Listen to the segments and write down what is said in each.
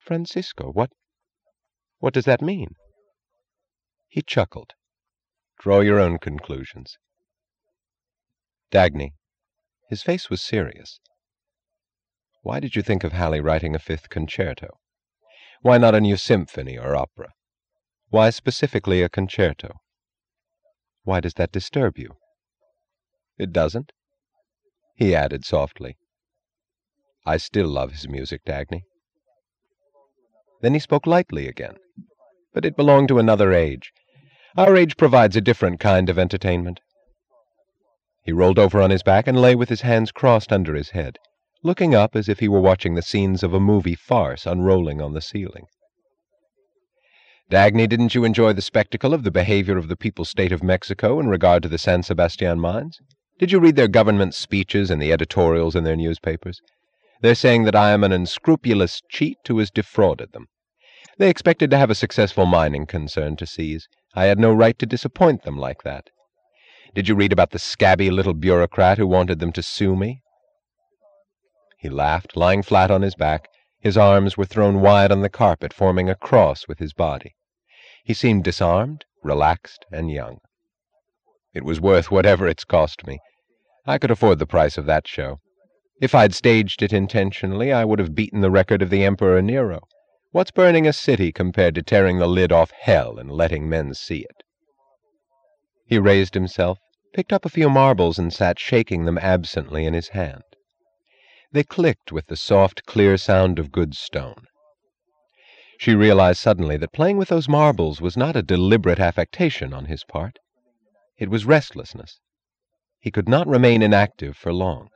Francisco, what does that mean?" He chuckled. "Draw your own conclusions." "Dagny," his face was serious, "why did you think of Halley writing a fifth concerto? Why not a new symphony or opera? Why specifically a concerto? Why does that disturb you?" "It doesn't," he added softly. "I still love his music, Dagny." Then he spoke lightly again. "But it belonged to another age. Our age provides a different kind of entertainment." He rolled over on his back and lay with his hands crossed under his head, looking up as if he were watching the scenes of a movie farce unrolling on the ceiling. "Dagny, didn't you enjoy the spectacle of the behavior of the People's State of Mexico in regard to the San Sebastian mines? Did you read their government speeches and the editorials in their newspapers? They're saying that I am an unscrupulous cheat who has defrauded them. They expected to have a successful mining concern to seize. I had no right to disappoint them like that. Did you read about the scabby little bureaucrat who wanted them to sue me?" He laughed, lying flat on his back. His arms were thrown wide on the carpet, forming a cross with his body. He seemed disarmed, relaxed, and young. "It was worth whatever it's cost me. I could afford the price of that show. If I'd staged it intentionally, I would have beaten the record of the Emperor Nero. What's burning a city compared to tearing the lid off hell and letting men see it?" He raised himself, picked up a few marbles, and sat shaking them absently in his hand. They clicked with the soft, clear sound of good stone. She realized suddenly that playing with those marbles was not a deliberate affectation on his part. It was restlessness. He could not remain inactive for long.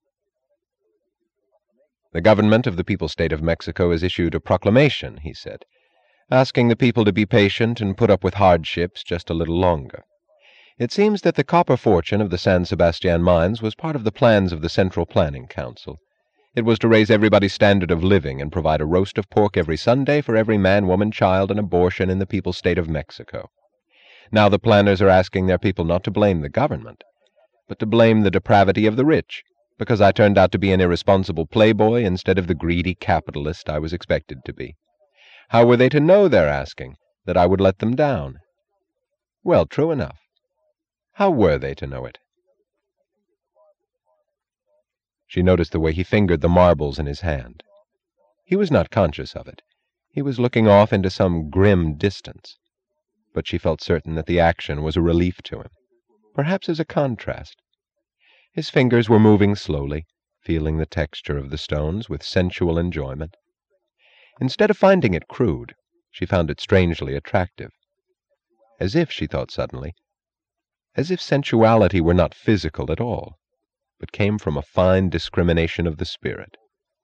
"The government of the People's State of Mexico has issued a proclamation," he said, "asking the people to be patient and put up with hardships just a little longer. It seems that the copper fortune of the San Sebastian mines was part of the plans of the Central Planning Council. It was to raise everybody's standard of living and provide a roast of pork every Sunday for every man, woman, child, and abortion in the People's State of Mexico. Now the planners are asking their people not to blame the government, but to blame the depravity of the rich, because I turned out to be an irresponsible playboy instead of the greedy capitalist I was expected to be. How were they to know, they're asking, that I would let them down? Well, true enough. How were they to know it?" She noticed the way he fingered the marbles in his hand. He was not conscious of it. He was looking off into some grim distance. But she felt certain that the action was a relief to him, perhaps as a contrast. His fingers were moving slowly, feeling the texture of the stones with sensual enjoyment. Instead of finding it crude, she found it strangely attractive. As if, she thought suddenly, as if sensuality were not physical at all, but came from a fine discrimination of the spirit.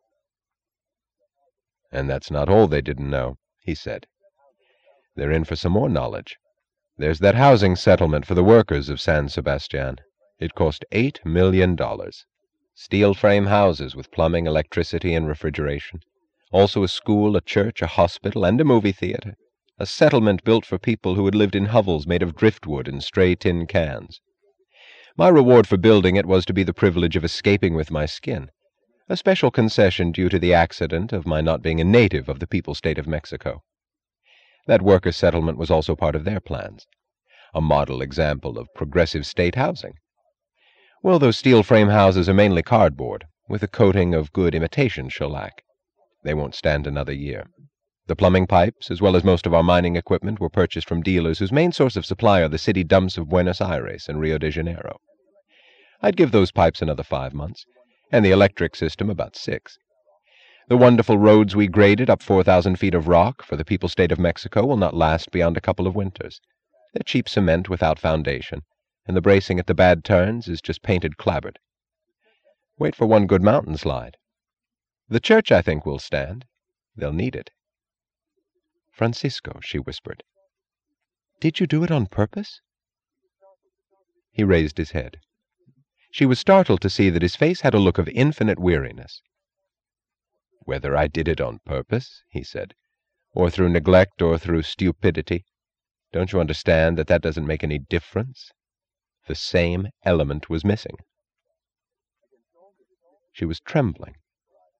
"And that's not all they didn't know," he said. "They're in for some more knowledge. There's that housing settlement for the workers of San Sebastian. It cost $8 million. Steel frame houses with plumbing, electricity, and refrigeration. Also a school, a church, a hospital, and a movie theater. A settlement built for people who had lived in hovels made of driftwood and stray tin cans. My reward for building it was to be the privilege of escaping with my skin, a special concession due to the accident of my not being a native of the People's State of Mexico. That worker settlement was also part of their plans, a model example of progressive state housing. Well, those steel frame houses are mainly cardboard, with a coating of good imitation shellac. They won't stand another year. The plumbing pipes, as well as most of our mining equipment, were purchased from dealers whose main source of supply are the city dumps of Buenos Aires and Rio de Janeiro. I'd give those pipes another 5 months, and the electric system about 6. The wonderful roads we graded up 4,000 feet of rock for the People's State of Mexico will not last beyond a couple of winters. They're cheap cement without foundation, and the bracing at the bad turns is just painted clapboard. Wait for one good mountain slide. The church, I think, will stand. They'll need it." "Francisco," she whispered, "did you do it on purpose?" He raised his head. She was startled to see that his face had a look of infinite weariness. "Whether I did it on purpose," he said, "or through neglect or through stupidity, don't you understand that that doesn't make any difference? The same element was missing." She was trembling.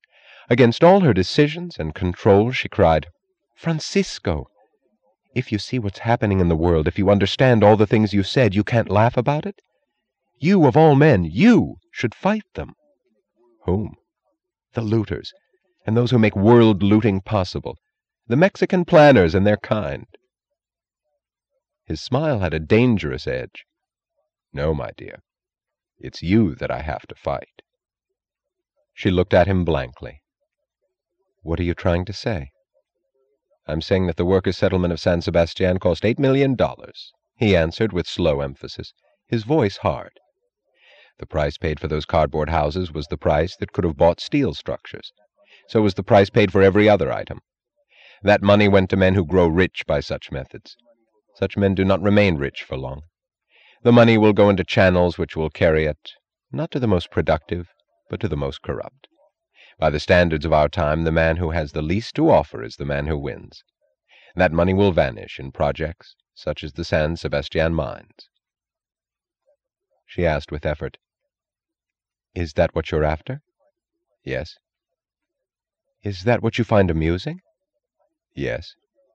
Against all her decisions and control, she cried, "Francisco, if you see what's happening in the world, if you understand all the things you said, you can't laugh about it? You, of all men, you should fight them." "Whom?" "The looters, and those who make world looting possible. The Mexican planners and their kind." His smile had a dangerous edge. "No, my dear. It's you that I have to fight." She looked at him blankly. "What are you trying to say?" "I'm saying that the workers' settlement of San Sebastian cost $8 million, he answered with slow emphasis, his voice hard. "The price paid for those cardboard houses was the price that could have bought steel structures. So was the price paid for every other item. That money went to men who grow rich by such methods. Such men do not remain rich for long. The money will go into channels which will carry it, not to the most productive, but to the most corrupt. By the standards of our time, the man who has the least to offer is the man who wins. That money will vanish in projects such as the San Sebastian mines." She asked with effort, "Is that what you're after?" "Yes." "Is that what you find amusing?" "Yes."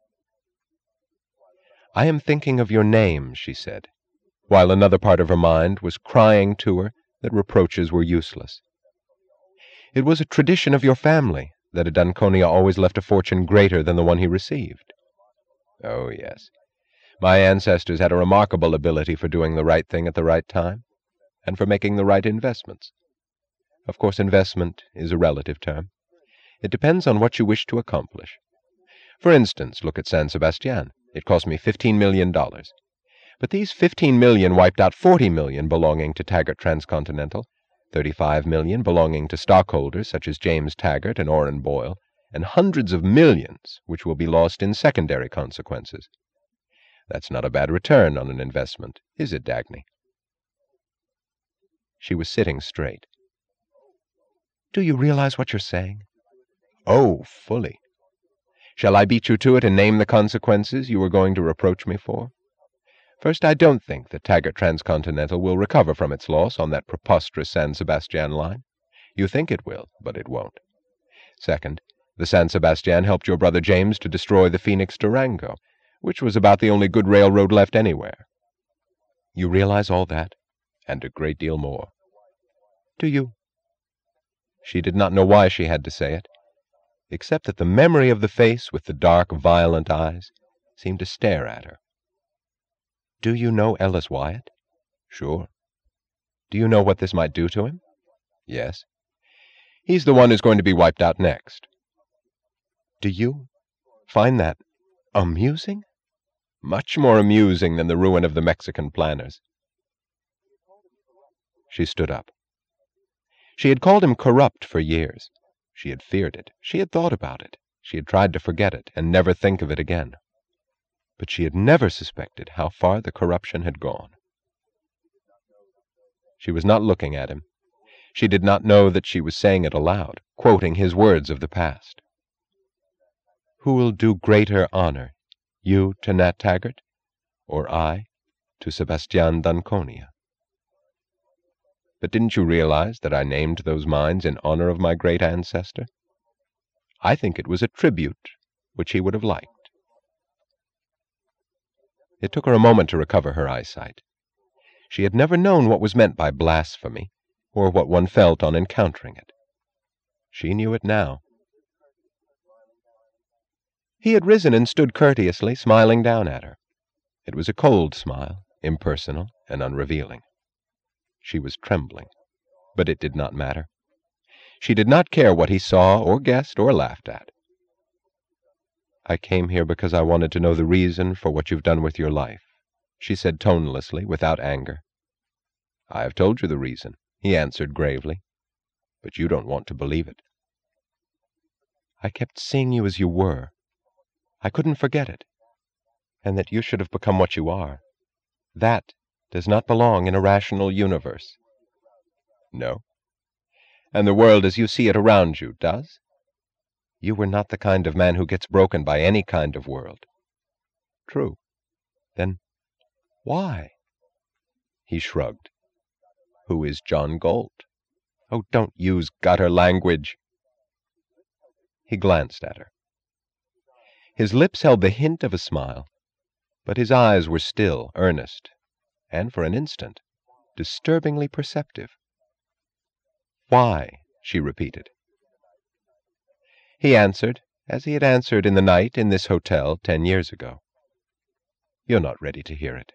"I am thinking of your name," she said, while another part of her mind was crying to her that reproaches were useless. "It was a tradition of your family that a d'Anconia always left a fortune greater than the one he received." "Oh, yes. My ancestors had a remarkable ability for doing the right thing at the right time, and for making the right investments. Of course, investment is a relative term. It depends on what you wish to accomplish. For instance, look at San Sebastian. It cost me $15 million. But these $15 million wiped out $40 million belonging to Taggart Transcontinental, $35 million belonging to stockholders such as James Taggart and Orrin Boyle, and hundreds of millions which will be lost in secondary consequences. That's not a bad return on an investment, is it, Dagny?" She was sitting straight. "Do you realize what you're saying?" "Oh, fully. Shall I beat you to it and name the consequences you were going to reproach me for? First, I don't think that Taggart Transcontinental will recover from its loss on that preposterous San Sebastian line. You think it will, but it won't. Second, the San Sebastian helped your brother James to destroy the Phoenix Durango, which was about the only good railroad left anywhere. You realize all that, and a great deal more." "Do you?" She did not know why she had to say it, except that the memory of the face with the dark, violent eyes seemed to stare at her. "Do you know Ellis Wyatt?" "Sure." "Do you know what this might do to him?" "Yes. He's the one who's going to be wiped out next." "Do you find that amusing?" "Much more amusing than the ruin of the Mexican planners." She stood up. She had called him corrupt for years. She had feared it. She had thought about it. She had tried to forget it and never think of it again. But she had never suspected how far the corruption had gone. She was not looking at him. She did not know that she was saying it aloud, quoting his words of the past. "Who will do greater honor, you to Nat Taggart, or I to Sebastian d'Anconia?" "But didn't you realize that I named those mines in honor of my great ancestor? I think it was a tribute which he would have liked." It took her a moment to recover her eyesight. She had never known what was meant by blasphemy, or what one felt on encountering it. She knew it now. He had risen and stood courteously, smiling down at her. It was a cold smile, impersonal and unrevealing. She was trembling, but it did not matter. She did not care what he saw or guessed or laughed at. "I came here because I wanted to know the reason for what you've done with your life," she said tonelessly, without anger. "I have told you the reason," he answered gravely, "but you don't want to believe it." "I kept seeing you as you were. I couldn't forget it. And that you should have become what you are, that does not belong in a rational universe." "No? And the world as you see it around you does?" "You were not the kind of man who gets broken by any kind of world." "True. Then why?" He shrugged. "Who is John Galt?" "Oh, don't use gutter language." He glanced at her. His lips held the hint of a smile, but his eyes were still earnest, and for an instant disturbingly perceptive. "Why?" she repeated. He answered, as he had answered in the night in this hotel 10 years ago. "You're not ready to hear it."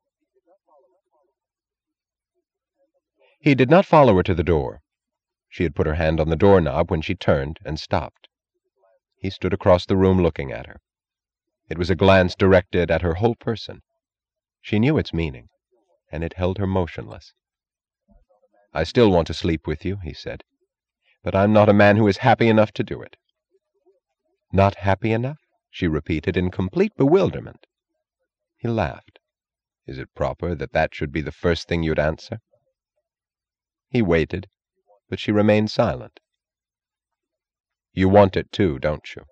He did not follow her to the door. She had put her hand on the doorknob when she turned and stopped. He stood across the room looking at her. It was a glance directed at her whole person. She knew its meaning, and it held her motionless. "I still want to sleep with you," he said, "but I'm not a man who is happy enough to do it." "Not happy enough?" she repeated in complete bewilderment. He laughed. "Is it proper that that should be the first thing you'd answer?" He waited, but she remained silent. "You want it too, don't you?"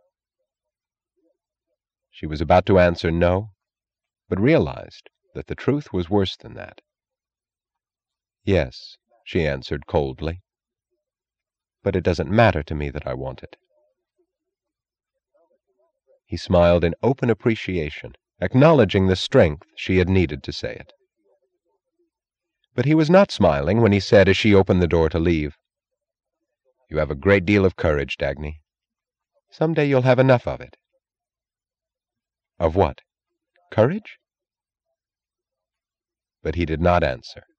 She was about to answer no, but realized that the truth was worse than that. "Yes," she answered coldly, "but it doesn't matter to me that I want it." He smiled in open appreciation, acknowledging the strength she had needed to say it. But he was not smiling when he said as she opened the door to leave, "You have a great deal of courage, Dagny. Some day you'll have enough of it." "Of what? Courage?" But he did not answer.